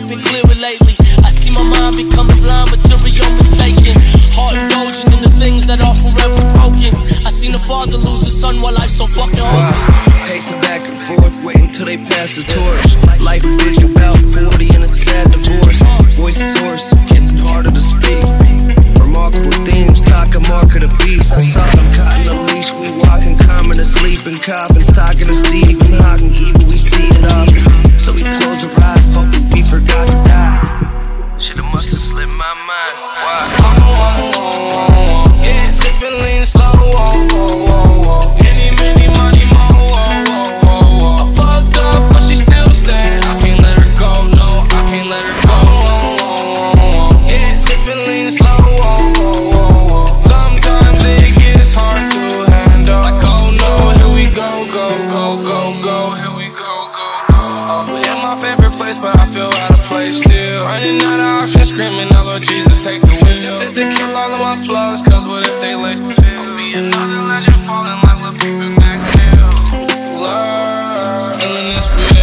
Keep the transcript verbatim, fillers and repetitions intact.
ain't been clearer lately. I see my mind becoming blind, material mistaken. Heart indulging in the things that are forever broken. I seen a father lose his son while life's so fucking hopeless. Wow. Pacing back and forth, waiting till they pass the torch. Life a bitch about forty and a sad divorce. Voices hoarse, getting harder to speak. Remarkable themes, talking mark of the beast. I saw them cutting the leash, we walking, common to sleep in coffins. Talking to Stephen Hawking, keeping we see it often. So we close our eyes, hoping we forgot to die. Shit, it must have slipped my mind. Why? Oh, oh, oh, oh. Yeah, sipping lean slow. Oh, oh, oh, oh. Any, many, money, more. Oh, oh, oh, oh. I fucked up, but she still staying. I can't let her go, no, I can't let her go. Oh, oh, oh, oh. Yeah, sipping lean slow. Oh, oh, oh, oh. Sometimes it gets hard to handle. Like, oh no, here we go, go, go, go, go. Here we go, go, go. Oh, in my favorite place, but I feel out of place still. Running out of options, screaming, oh Lord Jesus, take the wheel. If they kill all of my plugs, cause what if they lace the pill? I'll be another legend falling like Lil Peep and Mac Mill. Love, stealing this real.